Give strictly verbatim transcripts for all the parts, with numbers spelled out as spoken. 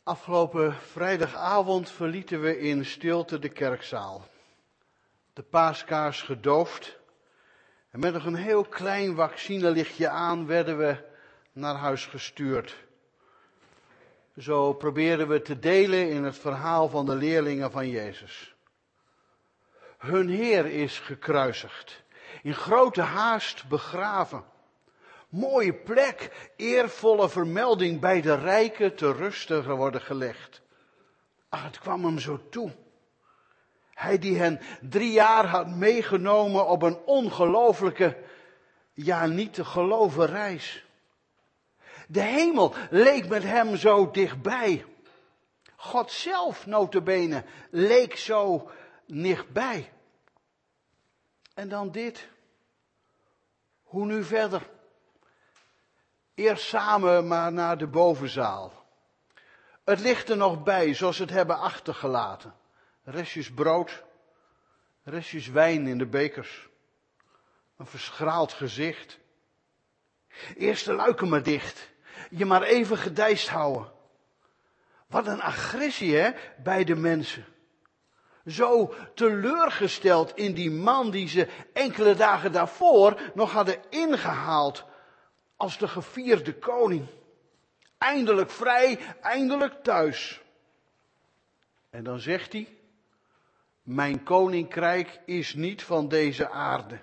Afgelopen vrijdagavond verlieten we in stilte de kerkzaal. De paaskaars gedoofd. En met nog een heel klein vaccinelichtje aan werden we naar huis gestuurd. Zo probeerden we te delen in het verhaal van de leerlingen van Jezus. Hun Heer is gekruisigd, in grote haast begraven. Mooie plek, eervolle vermelding bij de rijken te rusten worden gelegd. Ach, het kwam hem zo toe. Hij die hen drie jaar had meegenomen op een ongelooflijke, ja niet te geloven reis. De hemel leek met hem zo dichtbij. God zelf, nota bene, leek zo dichtbij. En dan dit. Hoe nu verder? Eerst samen maar naar de bovenzaal. Het ligt er nog bij, zoals ze het hebben achtergelaten. Restjes brood, restjes wijn in de bekers. Een verschraald gezicht. Eerst de luiken maar dicht. Je maar even gedijst houden. Wat een agressie, hè, bij de mensen. Zo teleurgesteld in die man die ze enkele dagen daarvoor nog hadden ingehaald als de gevierde koning. Eindelijk vrij, eindelijk thuis. En dan zegt hij, mijn koninkrijk is niet van deze aarde.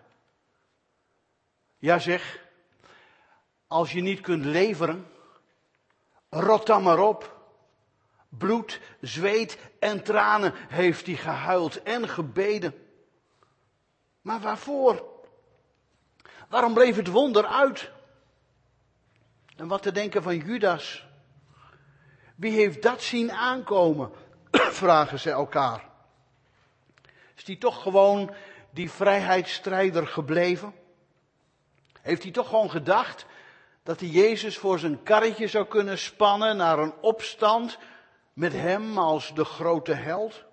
Ja zeg, als je niet kunt leveren, rot dan maar op. Bloed, zweet en tranen heeft hij gehuild en gebeden. Maar waarvoor? Waarom bleef het wonder uit? En wat te denken van Judas? Wie heeft dat zien aankomen? Vragen ze elkaar. Is die toch gewoon die vrijheidsstrijder gebleven? Heeft hij toch gewoon gedacht dat hij Jezus voor zijn karretje zou kunnen spannen naar een opstand met hem als de grote held?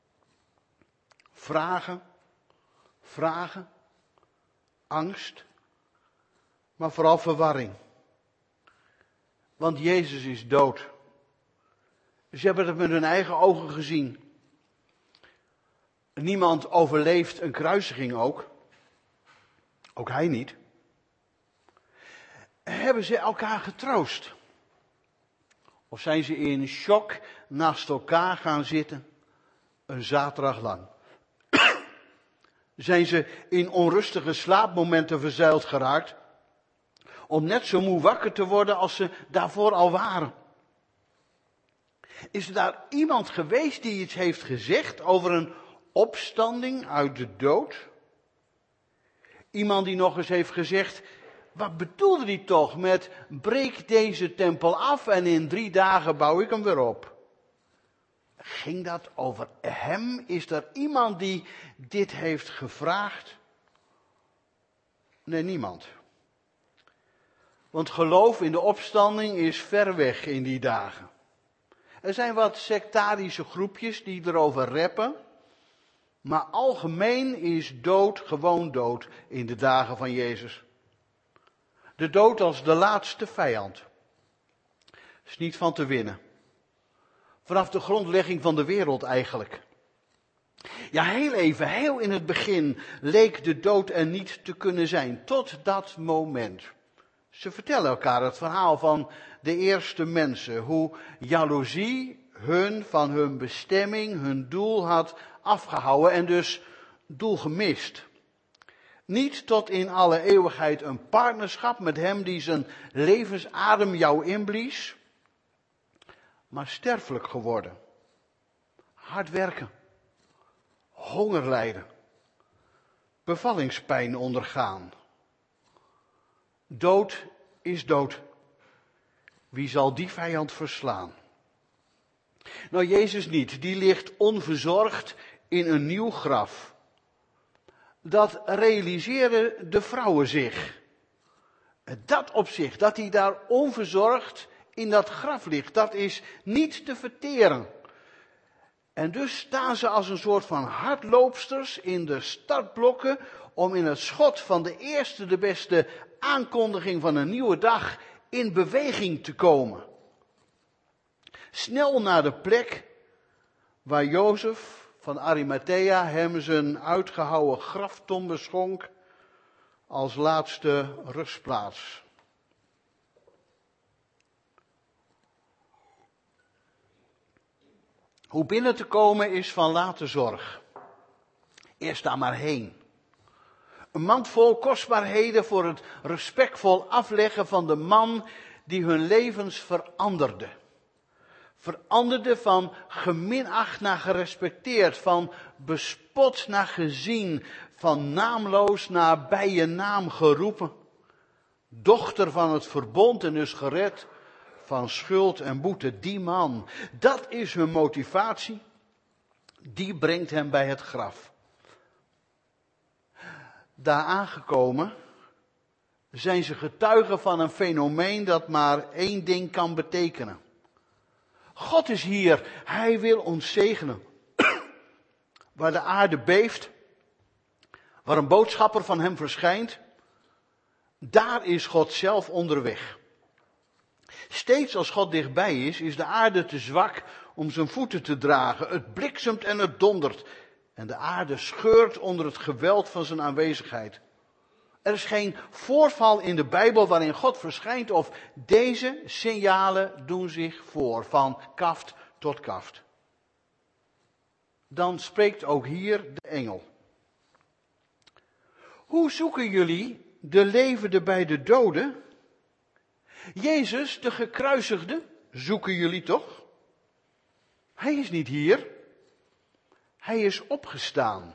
Vragen, vragen, angst, maar vooral verwarring. Want Jezus is dood. Ze hebben het met hun eigen ogen gezien. Niemand overleeft een kruisiging ook. Ook hij niet. Hebben ze elkaar getroost? Of zijn ze in shock naast elkaar gaan zitten, een zaterdag lang? Zijn ze in onrustige slaapmomenten verzeild geraakt, om net zo moe wakker te worden als ze daarvoor al waren? Is er daar iemand geweest die iets heeft gezegd over een opstanding uit de dood? Iemand die nog eens heeft gezegd, wat bedoelde hij toch met breek deze tempel af en in drie dagen bouw ik hem weer op? Ging dat over hem? Is er iemand die dit heeft gevraagd? Nee, niemand. Want geloof in de opstanding is ver weg in die dagen. Er zijn wat sectarische groepjes die erover reppen. Maar algemeen is dood gewoon dood in de dagen van Jezus. De dood als de laatste vijand. Is niet van te winnen. Vanaf de grondlegging van de wereld eigenlijk. Ja, heel even, heel in het begin leek de dood er niet te kunnen zijn. Tot dat moment. Ze vertellen elkaar het verhaal van de eerste mensen. Hoe jaloezie hun van hun bestemming, hun doel had afgehouden en dus doel gemist. Niet tot in alle eeuwigheid een partnerschap met hem die zijn levensadem jou inblies. Maar sterfelijk geworden. Hard werken. Honger lijden. Bevallingspijn ondergaan. Dood is dood. Wie zal die vijand verslaan? Nou, Jezus niet. Die ligt onverzorgd in een nieuw graf. Dat realiseren de vrouwen zich. Dat op zich, dat hij daar onverzorgd in dat graf ligt, dat is niet te verteren. En dus staan ze als een soort van hardloopsters in de startblokken om in het schot van de eerste, de beste aankondiging van een nieuwe dag in beweging te komen. Snel naar de plek waar Jozef van Arimathea hem zijn uitgehouwen graftombe schonk als laatste rustplaats. Hoe binnen te komen is van late zorg. Eerst daar maar heen. Een mand vol kostbaarheden voor het respectvol afleggen van de man die hun levens veranderde. Veranderde van geminacht naar gerespecteerd, van bespot naar gezien, van naamloos naar bij je naam geroepen. Dochter van het verbond en dus gered van schuld en boete. Die man, dat is hun motivatie. Die brengt hem bij het graf. Daar aangekomen zijn ze getuigen van een fenomeen dat maar één ding kan betekenen. God is hier, hij wil ons zegenen. Waar de aarde beeft, waar een boodschapper van hem verschijnt, daar is God zelf onderweg. Steeds als God dichtbij is, is de aarde te zwak om zijn voeten te dragen. Het bliksemt en het dondert. En de aarde scheurt onder het geweld van zijn aanwezigheid. Er is geen voorval in de Bijbel waarin God verschijnt of deze signalen doen zich voor, van kaft tot kaft. Dan spreekt ook hier de engel. Hoe zoeken jullie de levende bij de doden? Jezus, de gekruisigde, zoeken jullie toch? Hij is niet hier. Hij is opgestaan.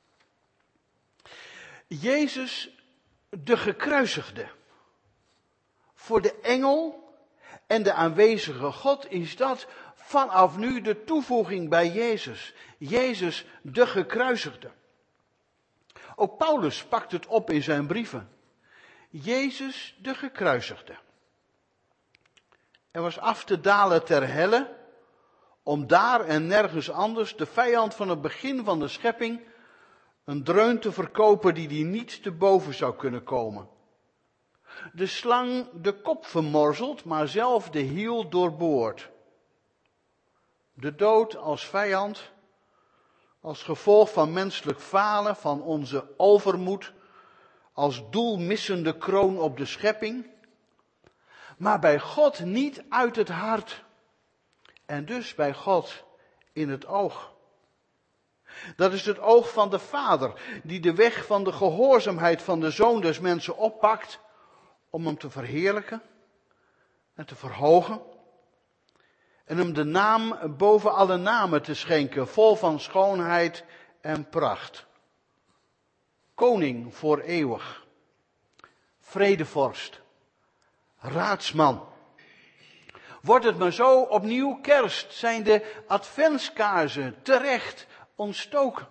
Jezus, de gekruisigde. Voor de engel en de aanwezige God is dat vanaf nu de toevoeging bij Jezus. Jezus, de gekruisigde. Ook Paulus pakt het op in zijn brieven. Jezus, de gekruisigde. Er was af te dalen ter helle, om daar en nergens anders de vijand van het begin van de schepping een dreun te verkopen die die niet te boven zou kunnen komen. De slang de kop vermorzeld, maar zelf de hiel doorboord. De dood als vijand, als gevolg van menselijk falen, van onze overmoed, als doelmissende kroon op de schepping. Maar bij God niet uit het hart. En dus bij God in het oog. Dat is het oog van de Vader, die de weg van de gehoorzaamheid van de Zoon des mensen oppakt, om hem te verheerlijken en te verhogen. En hem de naam boven alle namen te schenken, vol van schoonheid en pracht. Koning voor eeuwig, vredevorst, raadsman. Wordt het maar zo opnieuw kerst, zijn de adventskaarsen terecht ontstoken.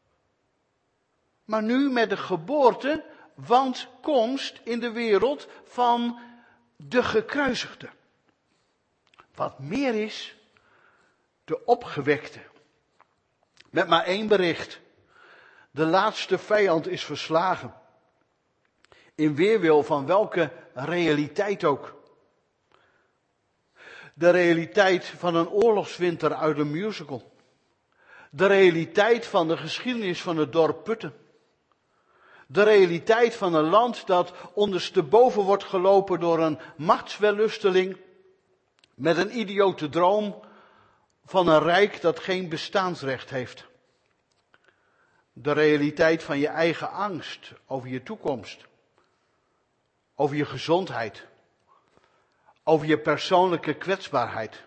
Maar nu met de geboorte, want komst in de wereld van de gekruisigde. Wat meer is, de opgewekte. Met maar één bericht. De laatste vijand is verslagen. In weerwil van welke realiteit ook. De realiteit van een oorlogswinter uit een musical. De realiteit van de geschiedenis van het dorp Putten. De realiteit van een land dat ondersteboven wordt gelopen door een machtswellusteling met een idiote droom van een rijk dat geen bestaansrecht heeft. De realiteit van je eigen angst over je toekomst, over je gezondheid, over je persoonlijke kwetsbaarheid.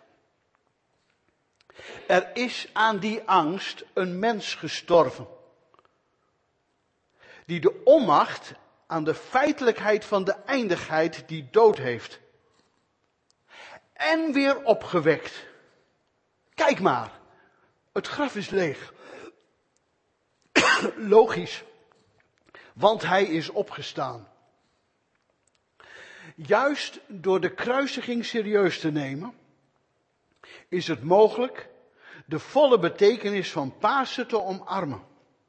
Er is aan die angst een mens gestorven, die de onmacht aan de feitelijkheid van de eindigheid die dood heeft. En weer opgewekt. Kijk maar, het graf is leeg. Logisch, want hij is opgestaan. Juist door de kruisiging serieus te nemen, is het mogelijk de volle betekenis van Pasen te omarmen.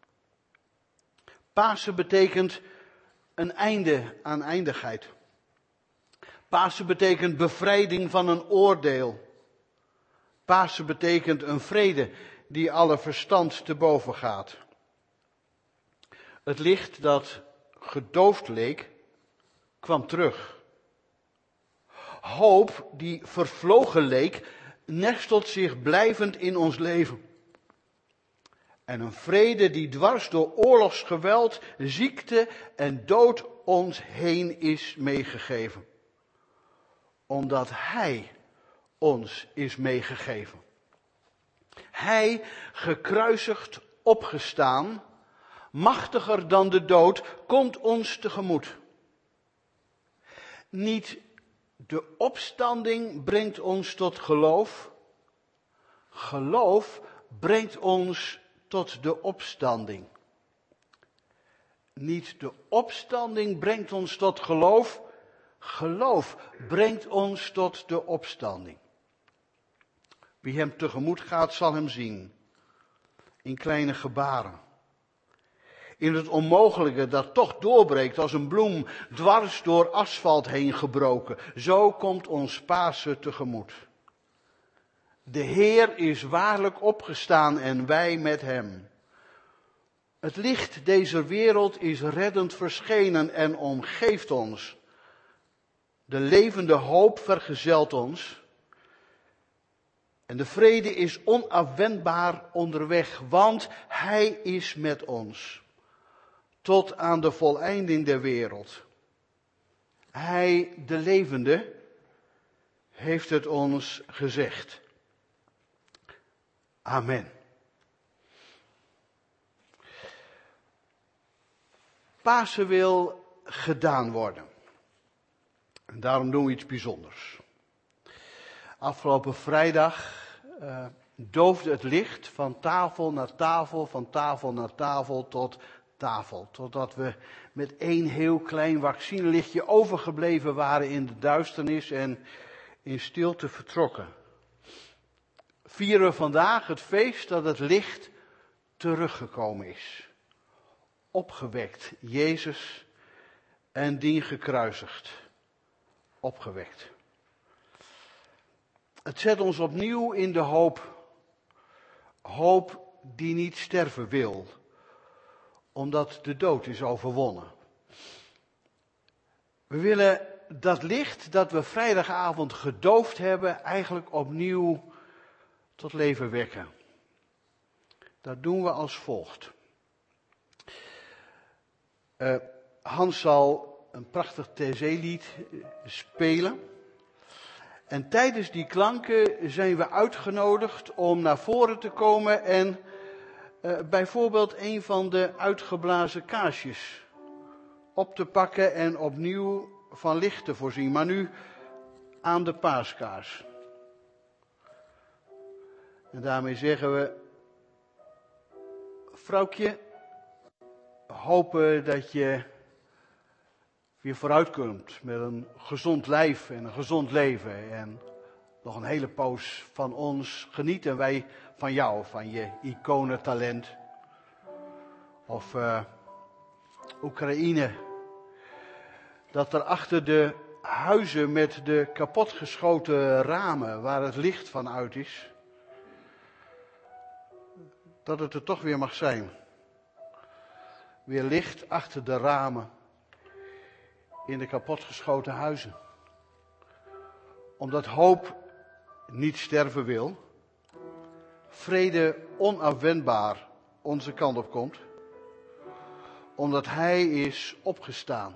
Pasen betekent een einde aan eindigheid. Pasen betekent bevrijding van een oordeel. Pasen betekent een vrede die alle verstand te boven gaat. Het licht dat gedoofd leek, kwam terug. Hoop die vervlogen leek, nestelt zich blijvend in ons leven. En een vrede die dwars door oorlogsgeweld, ziekte en dood ons heen is meegegeven. Omdat Hij ons is meegegeven. Hij, gekruisigd, opgestaan, machtiger dan de dood, komt ons tegemoet. Niet de opstanding brengt ons tot geloof. Geloof brengt ons tot de opstanding. Niet de opstanding brengt ons tot geloof. Geloof brengt ons tot de opstanding. Wie hem tegemoet gaat, zal hem zien. In kleine gebaren. In het onmogelijke dat toch doorbreekt als een bloem dwars door asfalt heen gebroken. Zo komt ons Pasen tegemoet. De Heer is waarlijk opgestaan en wij met hem. Het licht deze wereld is reddend verschenen en omgeeft ons. De levende hoop vergezelt ons. En de vrede is onafwendbaar onderweg, want Hij is met ons. Tot aan de voleinding der wereld. Hij, de levende, heeft het ons gezegd. Amen. Pasen wil gedaan worden. En daarom doen we iets bijzonders. Afgelopen vrijdag uh, doofde het licht van tafel naar tafel, van tafel naar tafel tot tafel. Totdat we met één heel klein vaccinelichtje overgebleven waren in de duisternis en in stilte vertrokken. Vieren we vandaag het feest dat het licht teruggekomen is. Opgewekt, Jezus en dien gekruisigd. Opgewekt. Het zet ons opnieuw in de hoop. Hoop die niet sterven wil. Omdat de dood is overwonnen. We willen dat licht dat we vrijdagavond gedoofd hebben eigenlijk opnieuw tot leven wekken. Dat doen we als volgt. Uh, Hans zal een prachtig T C-lied spelen. En tijdens die klanken zijn we uitgenodigd om naar voren te komen en uh, bijvoorbeeld een van de uitgeblazen kaarsjes op te pakken en opnieuw van licht te voorzien. Maar nu aan de paaskaars. En daarmee zeggen we, vrouwtje, hopen dat je weer vooruit kunt met een gezond lijf en een gezond leven. En nog een hele poos van ons genieten wij van jou, van je iconentalent. Of uh, Oekraïne. Dat er achter de huizen met de kapotgeschoten ramen, waar het licht van uit is, dat het er toch weer mag zijn. Weer licht achter de ramen in de kapotgeschoten huizen. Omdat hoop niet sterven wil, vrede onafwendbaar onze kant op komt, omdat Hij is opgestaan.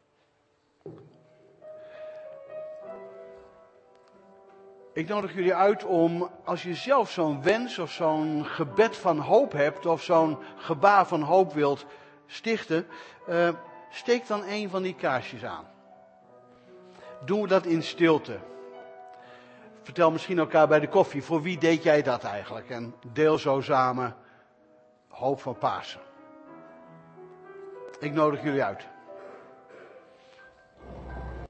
Ik nodig jullie uit om, als je zelf zo'n wens of zo'n gebed van hoop hebt, of zo'n gebaar van hoop wilt stichten, uh, steek dan een van die kaarsjes aan. Doen we dat in stilte. Vertel misschien elkaar bij de koffie, voor wie deed jij dat eigenlijk? En deel zo samen hoop van Pasen. Ik nodig jullie uit.